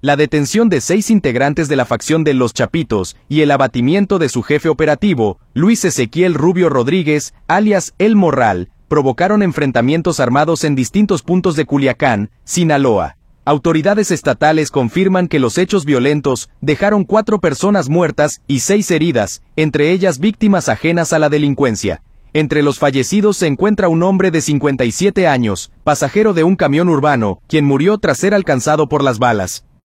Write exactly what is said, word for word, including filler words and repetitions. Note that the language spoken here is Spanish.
la detención de seis integrantes de la facción de Los Chapitos y el abatimiento de su jefe operativo, Luis Ezequiel Rubio Rodríguez, alias El Morral, provocaron enfrentamientos armados en distintos puntos de Culiacán, Sinaloa. Autoridades estatales confirman que los hechos violentos dejaron cuatro personas muertas y seis heridas, entre ellas víctimas ajenas a la delincuencia. Entre los fallecidos se encuentra un hombre de cincuenta y siete años, pasajero de un camión urbano, quien murió tras ser alcanzado por las balas.